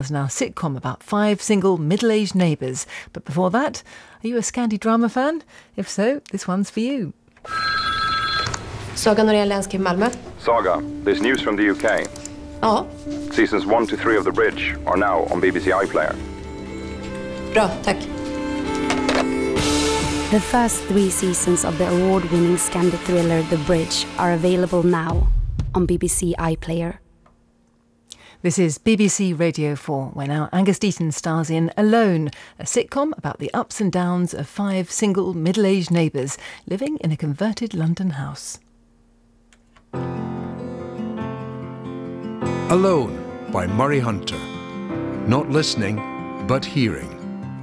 Now, sitcom about 5 single middle-aged neighbours. But before that, are you a Scandi drama fan? If so, this one's for you. Saga Norén Länskrim Malmö. Saga, there's news from the UK. Ja, Seasons 1 to 3 of The Bridge are now on BBC iPlayer. bra, tack. The first 3 seasons of the award-winning Scandi thriller The Bridge are available now on BBC iPlayer. This is BBC Radio 4, where now Angus Deaton stars in Alone, a sitcom about the ups and downs of 5 single middle-aged neighbours living in a converted London house. Alone by Murray Hunter. Not listening, but hearing.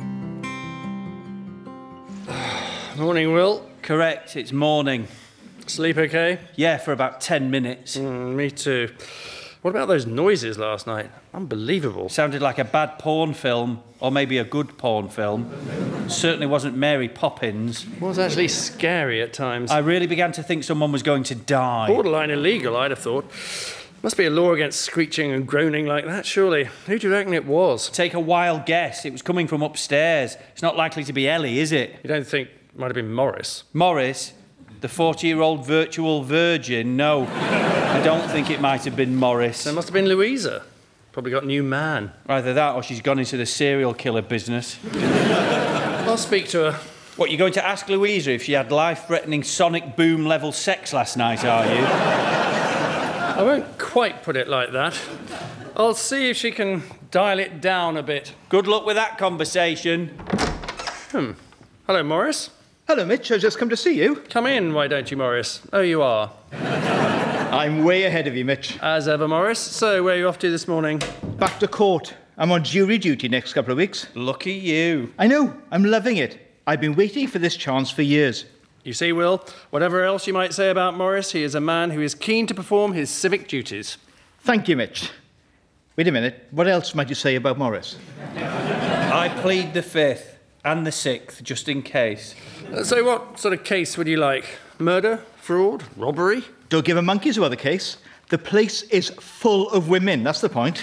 Morning, Will. Correct, it's morning. Sleep okay? Yeah, for about 10 minutes. Me too. What about those noises last night? Unbelievable. Sounded like a bad porn film, or maybe a good porn film. Certainly wasn't Mary Poppins. It was actually scary at times. I really began to think someone was going to die. Borderline illegal, I'd have thought. Must be a law against screeching and groaning like that, surely. Who do you reckon it was? Take a wild guess. It was coming from upstairs. It's not likely to be Ellie, is it? You don't think it might have been Morris? Morris? The 40-year-old virtual virgin? No, I don't think it might have been Morris. There must have been Louisa. Probably got a new man. Either that or she's gone into the serial killer business. I'll speak to her. What, you're going to ask Louisa if she had life-threatening sonic boom-level sex last night, are you? I won't quite put it like that. I'll see if she can dial it down a bit. Good luck with that conversation. Hello, Morris. Hello, Mitch. I've just come to see you. Come in, why don't you, Morris? Oh, you are. I'm way ahead of you, Mitch. As ever, Morris. So, where are you off to this morning? Back to court. I'm on jury duty next couple of weeks. Lucky you. I know. I'm loving it. I've been waiting for this chance for years. You see, Will, whatever else you might say about Morris, he is a man who is keen to perform his civic duties. Thank you, Mitch. Wait a minute. What else might you say about Morris? I plead the 5th and the 6th, just in case. So what sort of case would you like? Murder? Fraud? Robbery? Don't give a monkey's who other case. The place is full of women. That's the point.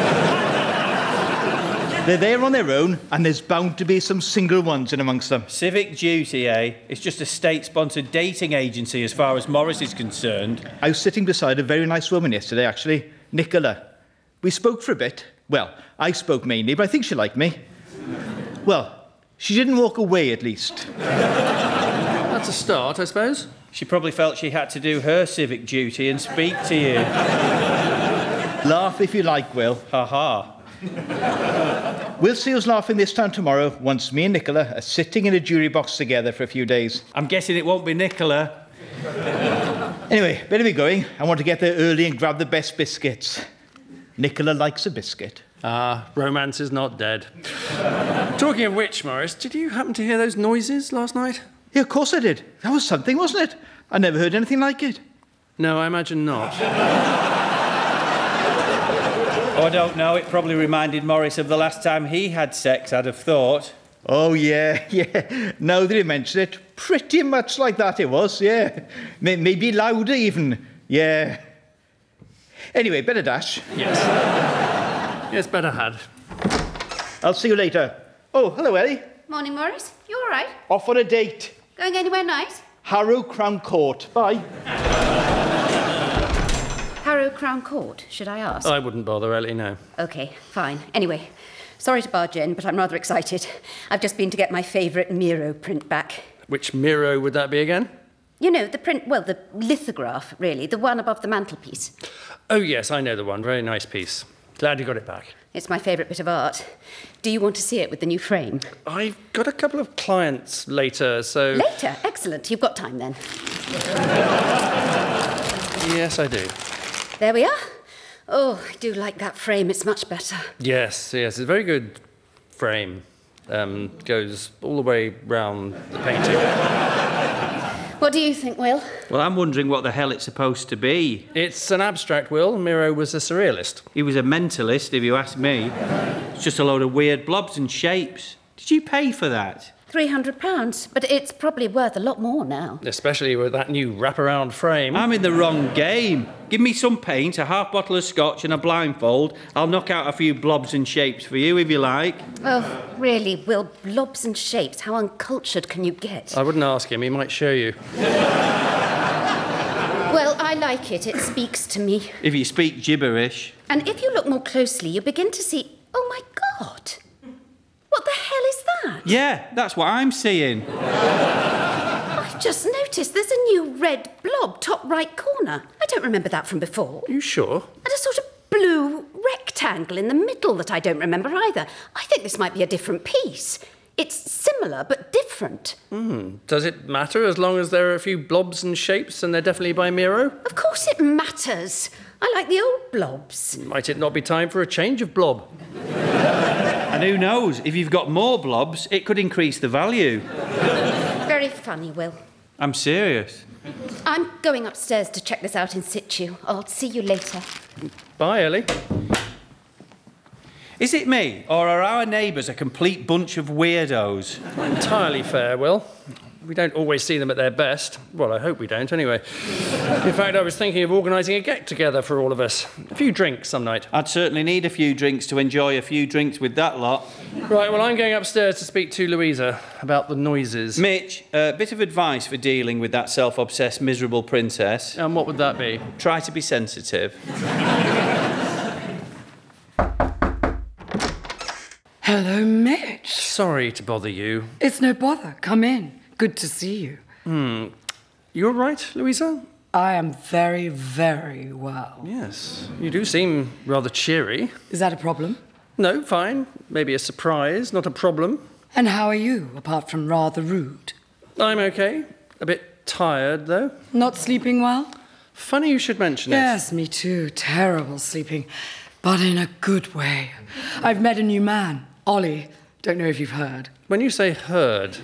They're there on their own, and there's bound to be some single ones in amongst them. Civic duty, eh? It's just a state-sponsored dating agency as far as Morris is concerned. I was sitting beside a very nice woman yesterday, actually. Nicola. We spoke for a bit. Well, I spoke mainly, but I think she liked me. Well, she didn't walk away, at least. That's a start, I suppose. She probably felt she had to do her civic duty and speak to you. Laugh if you like, Will. Ha-ha. We'll see who's laughing this time tomorrow once me and Nicola are sitting in a jury box together for a few days. I'm guessing it won't be Nicola. Anyway, better be going. I want to get there early and grab the best biscuits. Nicola likes a biscuit. Romance is not dead. Talking of which, Morris, did you happen to hear those noises last night? Yeah, of course I did. That was something, wasn't it? I never heard anything like it. No, I imagine not. Oh, I don't know. It probably reminded Morris of the last time he had sex, I'd have thought. Oh, yeah. Now that you mention it, pretty much like that it was, yeah. Maybe louder even, yeah. Anyway, better dash. Yes. Yes, better had. I'll see you later. Oh, hello, Ellie. Morning, Morris. You all right? Off on a date. Going anywhere nice? Harrow Crown Court. Bye. Harrow Crown Court, should I ask? I wouldn't bother, Ellie, no. OK, fine. Anyway, sorry to barge in, but I'm rather excited. I've just been to get my favourite Miro print back. Which Miro would that be again? You know, the print, well, the lithograph, really, the one above the mantelpiece. Oh, yes, I know the one. Very nice piece. Glad you got it back. It's my favourite bit of art. Do you want to see it with the new frame? I've got a couple of clients later, so... Later? Excellent. You've got time, then. Yes, I do. There we are. Oh, I do like that frame. It's much better. Yes, it's a very good frame. Goes all the way round the painting. What do you think, Will? Well, I'm wondering what the hell it's supposed to be. It's an abstract, Will. Miro was a surrealist. He was a mentalist, if you ask me. It's just a load of weird blobs and shapes. Did you pay for that? £300, but it's probably worth a lot more now. Especially with that new wraparound frame. I'm in the wrong game. Give me some paint, a half bottle of scotch and a blindfold. I'll knock out a few blobs and shapes for you, if you like. Oh, really, Will? Blobs and shapes? How uncultured can you get? I wouldn't ask him. He might show you. Well, I like it. It speaks to me. If you speak gibberish. And if you look more closely, you begin to see... Oh, my God! What the hell is that? Yeah, that's what I'm seeing. I've just noticed there's a new red blob, top right corner. I don't remember that from before. Are you sure? And a sort of blue rectangle in the middle that I don't remember either. I think this might be a different piece. It's similar, but different. Does it matter as long as there are a few blobs and shapes and they're definitely by Miro? Of course it matters. I like the old blobs. Might it not be time for a change of blob? And who knows, if you've got more blobs, it could increase the value. Very funny, Will. I'm serious. I'm going upstairs to check this out in situ. I'll see you later. Bye, Ellie. Is it me, or are our neighbours a complete bunch of weirdos? Entirely fair, Will. We don't always see them at their best. Well, I hope we don't, anyway. In fact, I was thinking of organising a get-together for all of us. A few drinks some night. I'd certainly need a few drinks to enjoy a few drinks with that lot. Right, well, I'm going upstairs to speak to Louisa about the noises. Mitch, a bit of advice for dealing with that self-obsessed, miserable princess. And what would that be? Try to be sensitive. Hello, Mitch. Sorry to bother you. It's no bother. Come in. Good to see you. You all right, Louisa? I am very, very well. Yes. You do seem rather cheery. Is that a problem? No, fine. Maybe a surprise, not a problem. And how are you, apart from rather rude? I'm okay. A bit tired, though. Not sleeping well? Funny you should mention it. Yes, me too. Terrible sleeping. But in a good way. I've met a new man, Ollie. Don't know if you've heard. When you say heard...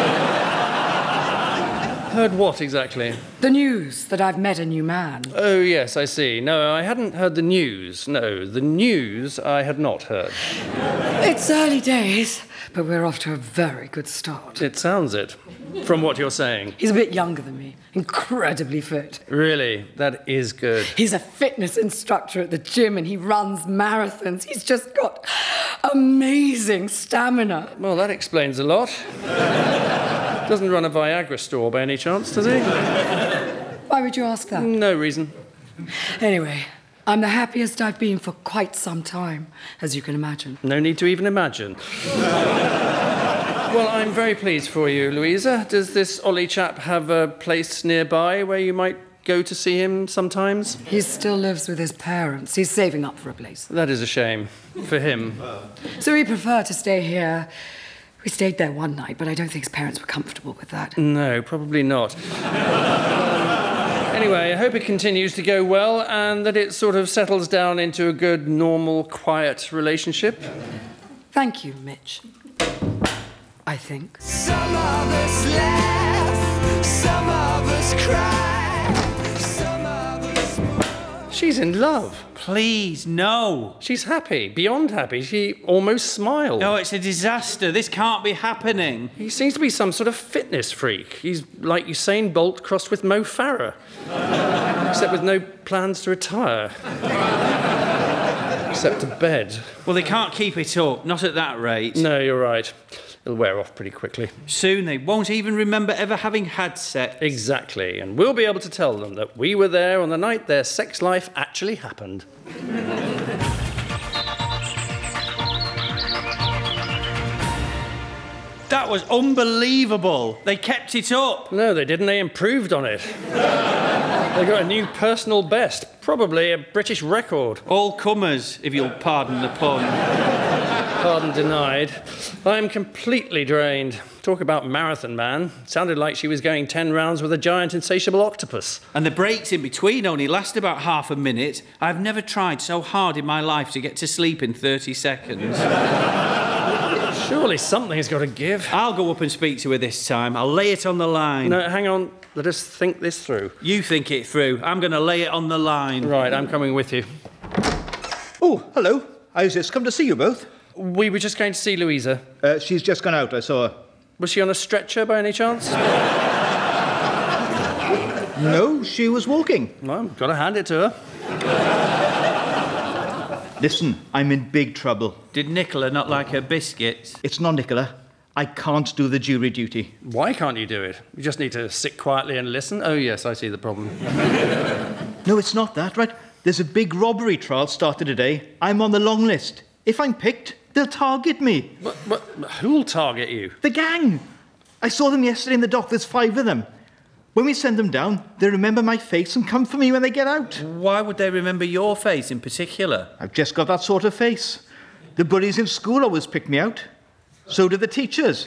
Heard what, exactly? The news that I've met a new man. Oh, yes, I see. No, I hadn't heard the news. No, the news I had not heard. It's early days, but we're off to a very good start. It sounds it, from what you're saying. He's a bit younger than me, incredibly fit. Really? That is good. He's a fitness instructor at the gym and he runs marathons. He's just got amazing stamina. Well, that explains a lot. Doesn't run a Viagra store by any chance, does he? Why would you ask that? No reason. Anyway, I'm the happiest I've been for quite some time, as you can imagine. No need to even imagine. Well, I'm very pleased for you, Louisa. Does this Ollie chap have a place nearby where you might go to see him sometimes? He still lives with his parents. He's saving up for a place. That is a shame. For him. So he'd prefer to stay here. We stayed there one night, but I don't think his parents were comfortable with that. No, probably not. Anyway, I hope it continues to go well and that it sort of settles down into a good, normal, quiet relationship. Thank you, Mitch. I think. Some of us laugh, some of us cry, some of us mourn. She's in love. Please, no. She's happy, beyond happy. She almost smiled. No, it's a disaster. This can't be happening. He seems to be some sort of fitness freak. He's like Usain Bolt crossed with Mo Farah. Except with no plans to retire. Except to bed. Well, they can't keep it up, not at that rate. No, you're right. It'll wear off pretty quickly. Soon they won't even remember ever having had sex. Exactly, and we'll be able to tell them that we were there on the night their sex life actually happened. That was unbelievable. They kept it up. No, they didn't. They improved on it. They got a new personal best, probably a British record. All comers, if you'll pardon the pun. Pardon denied. I'm completely drained. Talk about marathon man. Sounded like she was going 10 rounds with a giant insatiable octopus. And the breaks in between only last about half a minute. I've never tried so hard in my life to get to sleep in 30 seconds. Surely something's got to give. I'll go up and speak to her this time. I'll lay it on the line. No, hang on. Let us think this through. You think it through. I'm going to lay it on the line. Right, I'm coming with you. Oh, hello. I was just come to see you both. We were just going to see Louisa. She's just gone out, I saw her. Was she on a stretcher by any chance? No, she was walking. Well, got to hand it to her. Listen, I'm in big trouble. Did Nicola not like her biscuits? It's not Nicola. I can't do the jury duty. Why can't you do it? You just need to sit quietly and listen. Oh, yes, I see the problem. No, it's not that, right? There's a big robbery trial started today. I'm on the long list. If I'm picked, they'll target me. But who'll target you? The gang. I saw them yesterday in the dock. There's 5 of them. When we send them down, they remember my face and come for me when they get out. Why would they remember your face in particular? I've just got that sort of face. The bullies in school always pick me out. So do the teachers.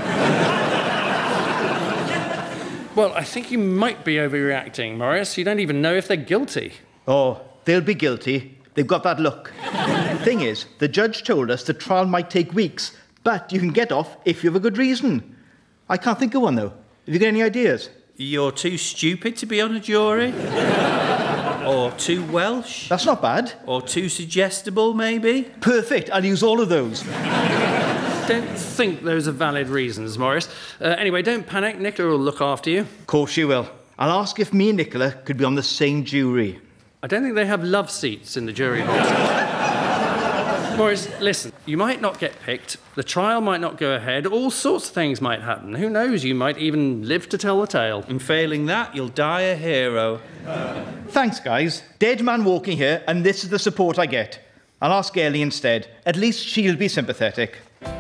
Well, I think you might be overreacting, Morris. You don't even know if they're guilty. Oh, they'll be guilty. They've got that look. Thing is, the judge told us the trial might take weeks, but you can get off if you have a good reason. I can't think of one, though. Have you got any ideas? You're too stupid to be on a jury? Or too Welsh? That's not bad. Or too suggestible, maybe? Perfect. I'll use all of those. Don't think those are valid reasons, Morris. Anyway, don't panic. Nicola will look after you. Of course she will. I'll ask if me and Nicola could be on the same jury. I don't think they have love seats in the jury box. Morris, listen, you might not get picked, the trial might not go ahead, all sorts of things might happen. Who knows, you might even live to tell the tale. And failing that, you'll die a hero. Thanks, guys. Dead man walking here, and this is the support I get. I'll ask Ellie instead. At least she'll be sympathetic.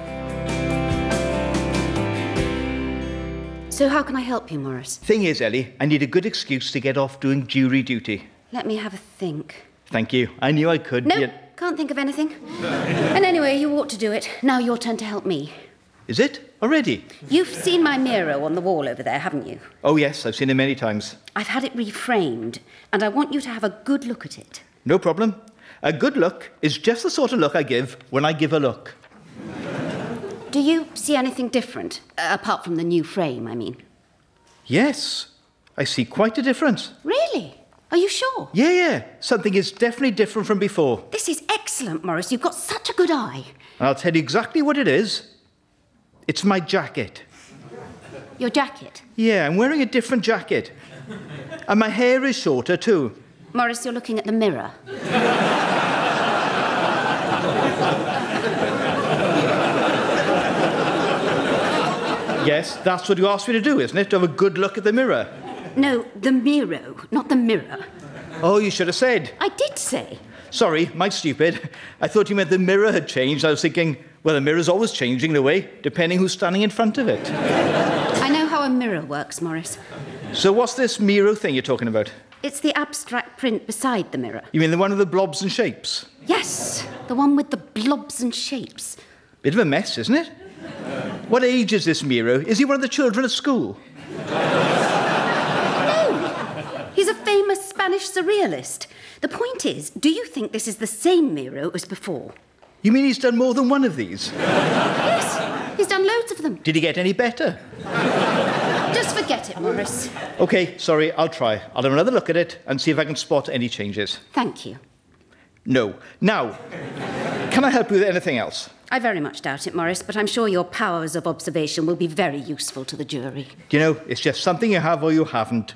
So how can I help you, Morris? Thing is, Ellie, I need a good excuse to get off doing jury duty. Let me have a think. Thank you. I knew I could. No, can't think of anything. And anyway, you ought to do it. Now your turn to help me. Is it? Already? You've seen my mirror on the wall over there, haven't you? Oh, yes, I've seen it many times. I've had it reframed, and I want you to have a good look at it. No problem. A good look is just the sort of look I give when I give a look. Do you see anything different? Apart from the new frame, I mean. Yes, I see quite a difference. Really? Are you sure? Yeah. Something is definitely different from before. This is excellent, Morris. You've got such a good eye. I'll tell you exactly what it is. It's my jacket. Your jacket? Yeah, I'm wearing a different jacket. And my hair is shorter, too. Morris, you're looking at the mirror. Yes, that's what you asked me to do, isn't it? To have a good look at the mirror. No, the Miro, not the mirror. Oh, you should have said. I did say. Sorry, my stupid. I thought you meant the mirror had changed. I was thinking, well, the mirror's always changing in a way, depending who's standing in front of it. I know how a mirror works, Morris. So what's this Miro thing you're talking about? It's the abstract print beside the mirror. You mean the one with the blobs and shapes? Yes, the one with the blobs and shapes. Bit of a mess, isn't it? What age is this Miro? Is he one of the children at school? He's a famous Spanish surrealist. The point is, do you think this is the same Miro as before? You mean he's done more than one of these? Yes, he's done loads of them. Did he get any better? Just forget it, Morris. OK, sorry, I'll try. I'll have another look at it and see if I can spot any changes. Thank you. No. Now, can I help you with anything else? I very much doubt it, Morris, but I'm sure your powers of observation will be very useful to the jury. You know, it's just something you have or you haven't.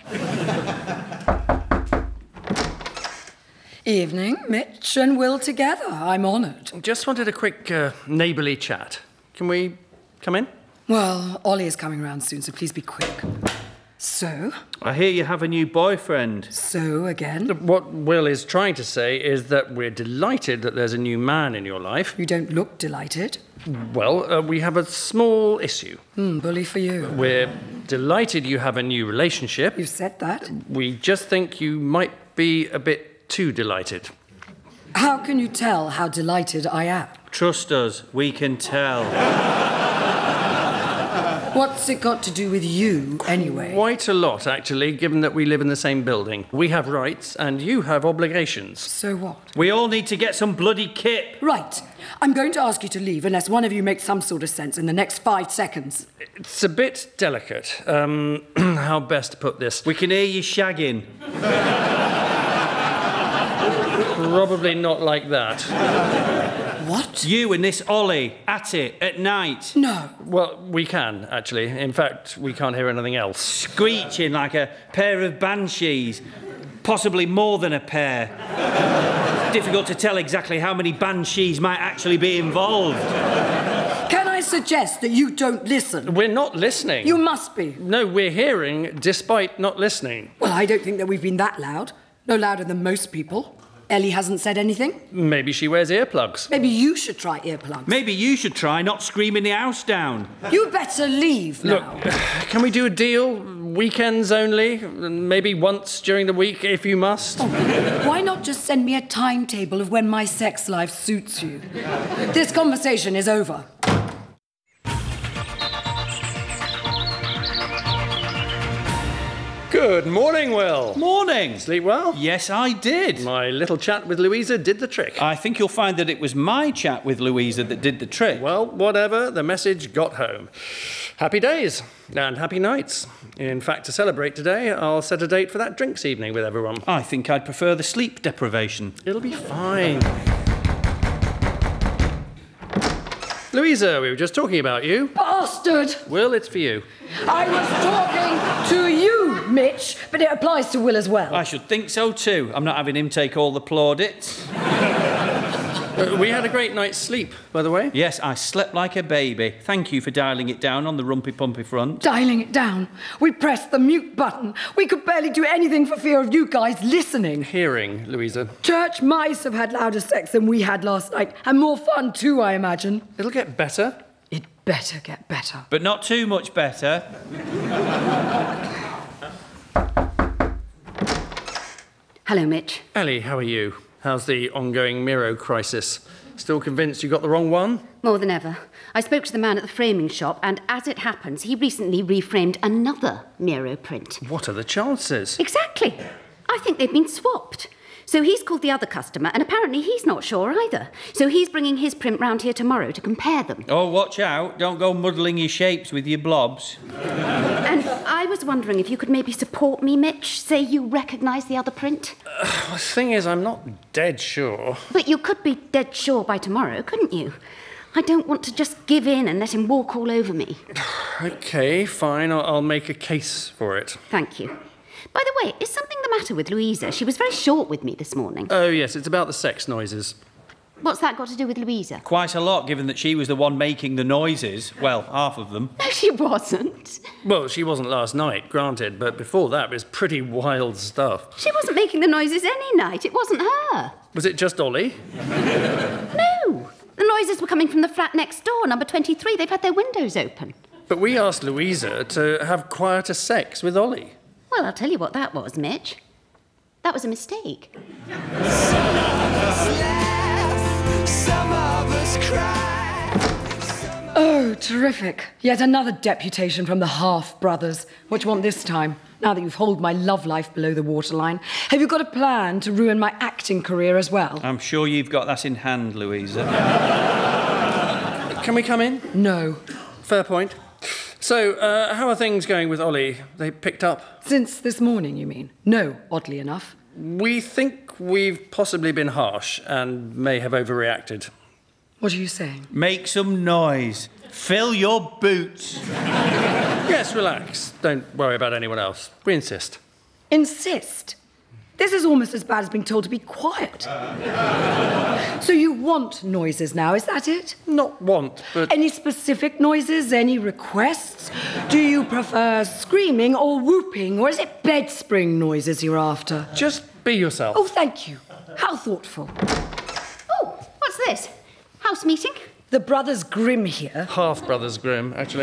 Evening, Mitch and Will together. I'm honoured. Just wanted a quick neighbourly chat. Can we come in? Well, Ollie is coming round soon, so please be quick. So? I hear you have a new boyfriend. So, again? What Will is trying to say is that we're delighted that there's a new man in your life. You don't look delighted. Well, we have a small issue. Bully for you. We're delighted you have a new relationship. You've said that. We just think you might be a bit too delighted. How can you tell how delighted I am? Trust us, we can tell. What's it got to do with you, anyway? Quite a lot, actually, given that we live in the same building. We have rights, and you have obligations. So what? We all need to get some bloody kit. Right. I'm going to ask you to leave unless one of you makes some sort of sense in the next 5 seconds. It's a bit delicate. How best to put this? We can hear you shagging. Probably not like that. What? You and this Ollie, at it, at night. No. Well, we can, actually. In fact, we can't hear anything else. Screeching like a pair of banshees. Possibly more than a pair. Difficult to tell exactly how many banshees might actually be involved. Can I suggest that you don't listen? We're not listening. You must be. No, we're hearing despite not listening. Well, I don't think that we've been that loud. No louder than most people. Ellie hasn't said anything. Maybe she wears earplugs. Maybe you should try earplugs. Maybe you should try not screaming the house down. You better leave now. Look, can we do a deal? Weekends only? Maybe once during the week, if you must? Why not just send me a timetable of when my sex life suits you? This conversation is over. Good morning, Will. Morning. Sleep well? Yes, I did. My little chat with Louisa did the trick. I think you'll find that it was my chat with Louisa that did the trick. Well, whatever, the message got home. Happy days and happy nights. In fact, to celebrate today, I'll set a date for that drinks evening with everyone. I think I'd prefer the sleep deprivation. It'll be fine. Louisa, we were just talking about you. Bastard! Will, it's for you. I was talking to you, Mitch, but it applies to Will as well. I should think so too. I'm not having him take all the plaudits. We had a great night's sleep, by the way. Yes, I slept like a baby. Thank you for dialing it down on the rumpy-pumpy front. Dialing it down. We pressed the mute button. We could barely do anything for fear of you guys listening. Hearing, Louisa. Church mice have had louder sex than we had last night, and more fun too, I imagine. It'll get better. It better get better. But not too much better. Hello, Mitch. Ellie, how are you? How's the ongoing Miro crisis? Still convinced you got the wrong one? More than ever. I spoke to the man at the framing shop, and as it happens, he recently reframed another Miro print. What are the chances? Exactly. I think they've been swapped. So he's called the other customer, and apparently he's not sure either. So he's bringing his print round here tomorrow to compare them. Oh, watch out. Don't go muddling your shapes with your blobs. And I was wondering if you could maybe support me, Mitch. Say you recognise the other print. The thing is, I'm not dead sure. But you could be dead sure by tomorrow, couldn't you? I don't want to just give in and let him walk all over me. OK, fine. I'll make a case for it. Thank you. By the way, is something the matter with Louisa? She was very short with me this morning. Oh, yes, it's about the sex noises. What's that got to do with Louisa? Quite a lot, given that she was the one making the noises. Well, half of them. No, she wasn't. Well, she wasn't last night, granted, but before that it was pretty wild stuff. She wasn't making the noises any night. It wasn't her. Was it just Ollie? No. The noises were coming from the flat next door, number 23. They've had their windows open. But we asked Louisa to have quieter sex with Ollie. Well, I'll tell you what that was, Mitch. That was a mistake. Some of us laugh, some of us cry. Oh, terrific. Yet another deputation from the half-brothers. What do you want this time? Now that you've held my love life below the waterline, have you got a plan to ruin my acting career as well? I'm sure you've got that in hand, Louisa. Can we come in? No. Fair point. So, how are things going with Ollie? They picked up? Since this morning, you mean? No, oddly enough. We think we've possibly been harsh and may have overreacted. What are you saying? Make some noise. Fill your boots. Yes, relax. Don't worry about anyone else. We insist. Insist? This is almost as bad as being told to be quiet. So you want noises now, is that it? Not want, but... Any specific noises? Any requests? Do you prefer screaming or whooping, or is it bed spring noises you're after? Just be yourself. Oh, thank you. How thoughtful. Oh, what's this? House meeting? The Brothers Grimm here Half Brothers Grimm, actually.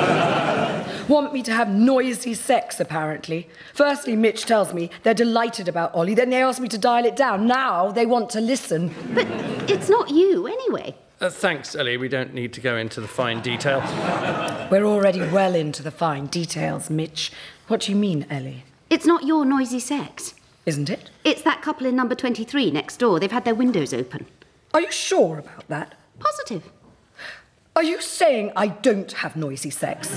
want me to have noisy sex, apparently. Firstly, Mitch tells me they're delighted about Ollie. Then they ask me to dial it down. Now they want to listen. But it's not you, anyway. Thanks, Ellie. We don't need to go into the fine detail. We're already well into the fine details, Mitch. What do you mean, Ellie? It's not your noisy sex. Isn't it? It's that couple in number 23 next door. They've had their windows open. Are you sure about that? Positive. Are you saying I don't have noisy sex?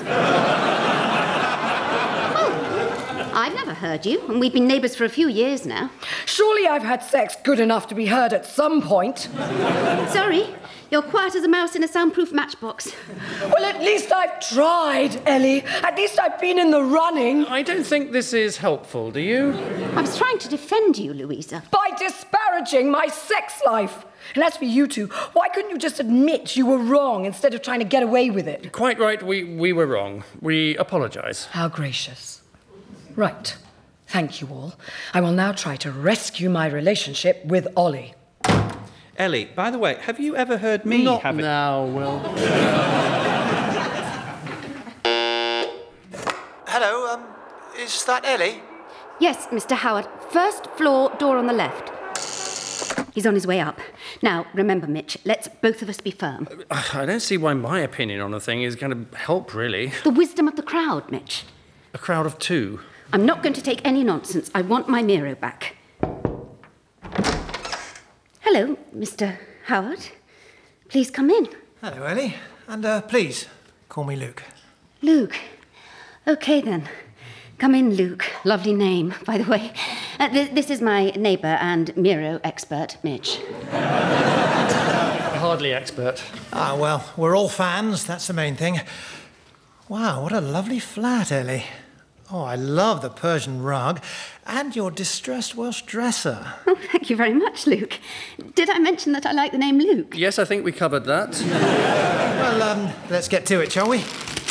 I've never heard you, and we've been neighbours for a few years now. Surely I've had sex good enough to be heard at some point. Sorry, You're quiet as a mouse in a soundproof matchbox. Well, at least I've tried, Ellie. At least I've been in the running. I don't think this is helpful, do you? I was trying to defend you, Louisa. By disparaging my sex life. And as for you two, why couldn't you just admit you were wrong instead of trying to get away with it? Quite right, we were wrong. We apologise. How gracious. Right. Thank you all. I will now try to rescue my relationship with Ollie. Ellie, by the way, have you ever heard me Not have it? now, Will. Hello, is that Ellie? Yes, Mr. Howard. First floor, door on the left. He's on his way up. Now, remember, Mitch, let's both of us be firm. I don't see why my opinion on a thing is going to help, really. The wisdom of the crowd, Mitch. A crowd of two. I'm not going to take any nonsense. I want my Miro back. Hello, Mr. Howard. Please come in. Hello, Ellie. And please, call me Luke. Luke. OK, then. Come in, Luke. Lovely name, by the way. This is my neighbour and Miro expert, Mitch. Hardly expert. Ah, well, we're all fans. That's the main thing. Wow, what a lovely flat, Ellie. Oh, I love the Persian rug and your distressed Welsh dresser. Oh, thank you very much, Luke. Did I mention that I like the name Luke? Yes, I think we covered that. Well, let's get to it, shall we?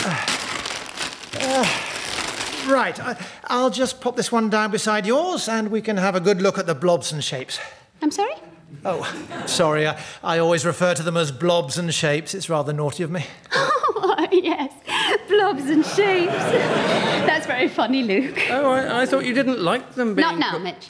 Right, I'll just pop this one down beside yours and we can have a good look at the blobs and shapes. I'm sorry? Oh, sorry, I always refer to them as blobs and shapes. It's rather naughty of me. Oh, yes. Blobs and shapes. That's very funny, Luke. Oh, I thought you didn't like them being... Not now, Mitch.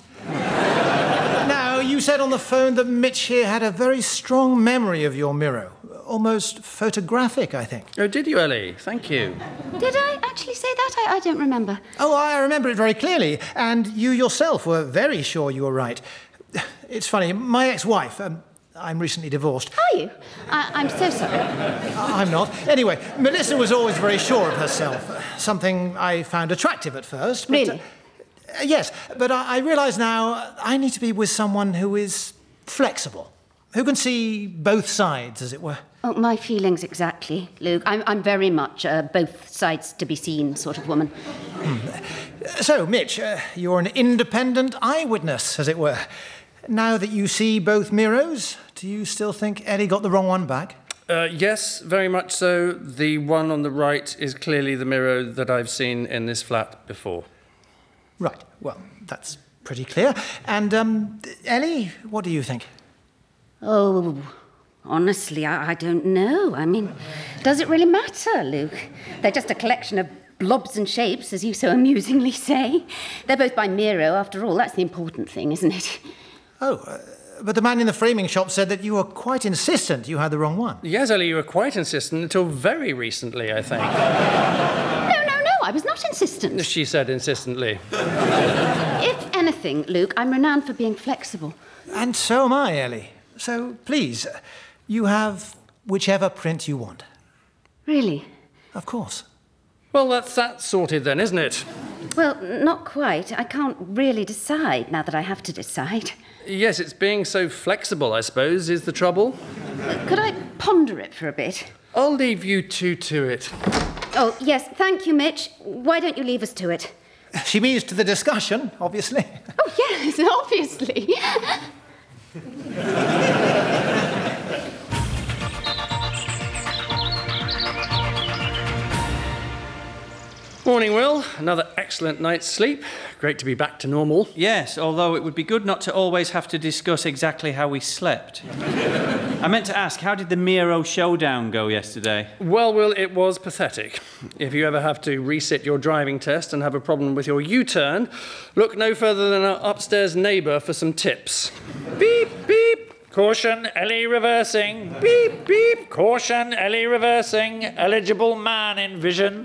Now, you said on the phone that Mitch here had a very strong memory of your Miro. Almost photographic, I think. Oh, did you, Ellie? Thank you. Did I actually say that? I don't remember. Oh, I remember it very clearly. And you yourself were very sure you were right. It's funny, my ex-wife... I'm recently divorced. Are you? I'm so sorry. I'm not. Anyway, Melissa was always very sure of herself. Something I found attractive at first. But, Really? Yes, but I realise now I need to be with someone who is flexible, who can see both sides, as it were. Oh, my feelings exactly, Luke. I'm very much both sides to be seen sort of woman. So, Mitch, you're an independent eyewitness, as it were. Now that you see both Miros, do you still think Ellie got the wrong one back? Yes, very much so. The one on the right is clearly the Miro that I've seen in this flat before. Right, well, that's pretty clear. And, Ellie, what do you think? Oh, honestly, I don't know. I mean, does it really matter, Luke? They're just a collection of blobs and shapes, as you so amusingly say. They're both by Miro, after all. That's the important thing, isn't it? Oh, but the man in the framing shop said that you were quite insistent you had the wrong one. Yes, Ellie, you were quite insistent until very recently, I think. No, I was not insistent. She said insistently. If anything, Luke, I'm renowned for being flexible. And so am I, Ellie. So, please, you have whichever print you want. Really? Of course. Well, that's that sorted then, isn't it? Well, not quite. I can't really decide now that I have to decide. Yes, it's being so flexible, I suppose, is the trouble. Could I ponder it for a bit? I'll leave you two to it. Oh, yes, thank you, Mitch. Why don't you leave us to it? She means to the discussion, obviously. Oh, yes, obviously. Morning, Will. Another excellent night's sleep. Great to be back to normal. Yes, although it would be good not to always have to discuss exactly how we slept. I meant to ask, how did the Miro showdown go yesterday? Well, Will, it was pathetic. If you ever have to resit your driving test and have a problem with your U-turn, look no further than our upstairs neighbour for some tips. Beep, beep. Caution, Ellie reversing. Beep, beep. Caution, Ellie reversing. Eligible man in vision.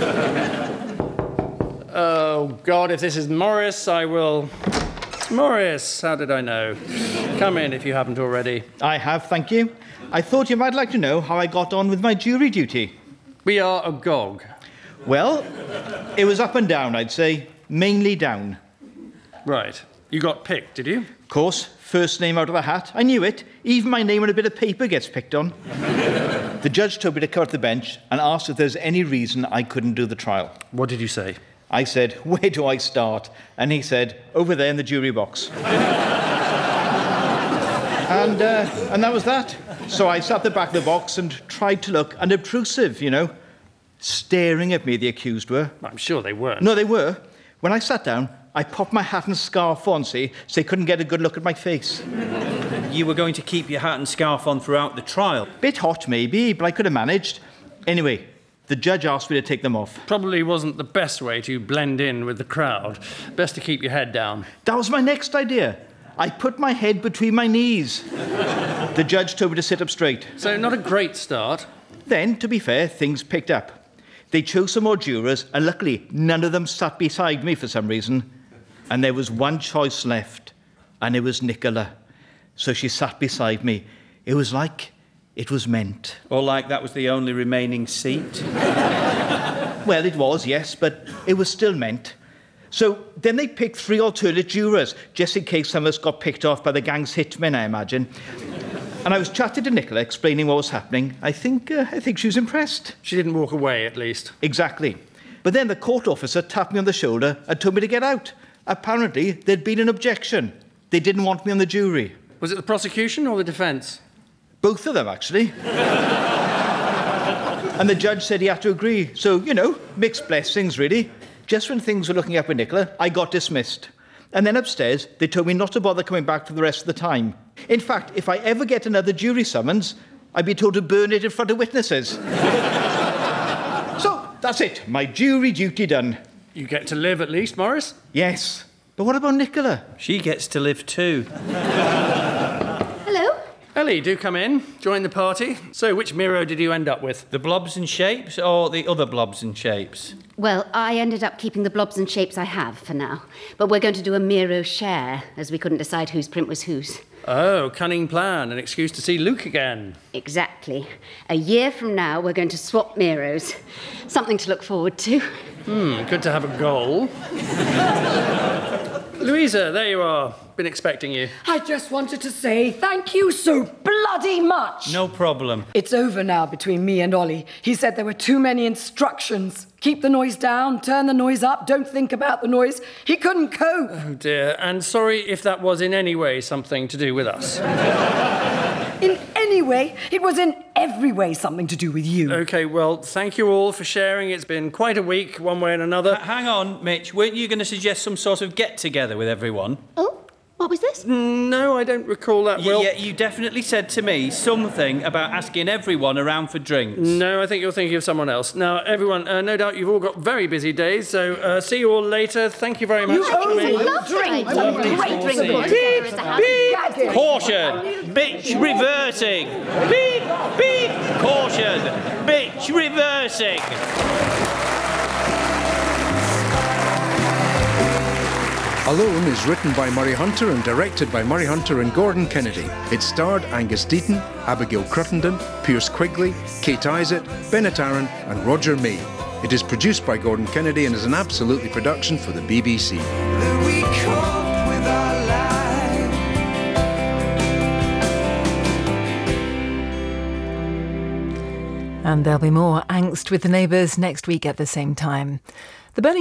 Oh, God, if this is Morris, I will... Morris, how did I know? Come in if you haven't already. I have, thank you. I thought you might like to know how I got on with my jury duty. We are agog. Well, it was up and down, I'd say. Mainly down. Right. You got picked, did you? Of course, First name out of the hat. I knew it. Even my name on a bit of paper gets picked on. The judge told me to come to the bench and asked if there's any reason I couldn't do the trial. What did you say? I said, where do I start? And he said, over there in the jury box. And that was that. So I sat at the back of the box and tried to look unobtrusive, you know. Staring at me, the accused were. I'm sure they weren't. No, they were. When I sat down, I popped my hat and scarf on, see, so they couldn't get a good look at my face. You were going to keep your hat and scarf on throughout the trial? Bit hot, maybe, but I could have managed. Anyway, the judge asked me to take them off. Probably wasn't the best way to blend in with the crowd. Best to keep your head down. That was my next idea. I put my head between my knees. The judge told me to sit up straight. So not a great start. Then, to be fair, things picked up. They chose some more jurors, and luckily, none of them sat beside me for some reason. And there was one choice left, and it was Nicola. So she sat beside me. It was like it was meant. Or like that was the only remaining seat? Well, it was, yes, but it was still meant. So then they picked 3 alternate jurors, just in case some of us got picked off by the gang's hitmen, I imagine. And I was chatting to Nicola, explaining what was happening. I think she was impressed. She didn't walk away, at least. Exactly. But then the court officer tapped me on the shoulder and told me to get out. Apparently, there'd been an objection. They didn't want me on the jury. Was it the prosecution or the defence? Both of them, actually. And the judge said he had to agree. So, you know, mixed blessings, really. Just when things were looking up with Nicola, I got dismissed. And then upstairs, they told me not to bother coming back for the rest of the time. In fact, if I ever get another jury summons, I'd be told to burn it in front of witnesses. So, that's it. My jury duty done. You get to live at least, Morris? Yes. But what about Nicola? She gets to live too. Hello? Ellie, do come in. Join the party. So, which Miro did you end up with? The blobs and shapes or the other blobs and shapes? Well, I ended up keeping the blobs and shapes I have for now. But we're going to do a Miro share, as we couldn't decide whose print was whose. Oh, cunning plan. An excuse to see Luke again. Exactly. A year from now, we're going to swap Miros. Something to look forward to. Good to have a goal. Louisa, there you are. Been expecting you. I just wanted to say thank you so bloody much. No problem. It's over now between me and Ollie. He said there were too many instructions. Keep the noise down, turn the noise up, don't think about the noise. He couldn't cope. Oh, dear. And sorry if that was in any way something to do with us. In any way, it was in every way something to do with you. OK, well, thank you all for sharing. It's been quite a week, one way and another. Hang on, Mitch. Weren't you going to suggest some sort of get-together with everyone? Oh, what was this? No, I don't recall that, Will. Yeah, you definitely said to me something about asking everyone around for drinks. No, I think you're thinking of someone else. Now, everyone, no doubt you've all got very busy days, so see you all later. Thank you very much. Great drink. Beep, beep. Caution. Bitch reversing. Beep, beep. Caution. Bitch reversing. Alone is written by Murray Hunter and directed by Murray Hunter and Gordon Kennedy. It starred Angus Deaton, Abigail Cruttenden, Pierce Quigley, Kate Isaac, Bennett Aaron and Roger May. It is produced by Gordon Kennedy and is an Absolutely production for the BBC. And there'll be more angst with the neighbours next week at the same time. The Birmingham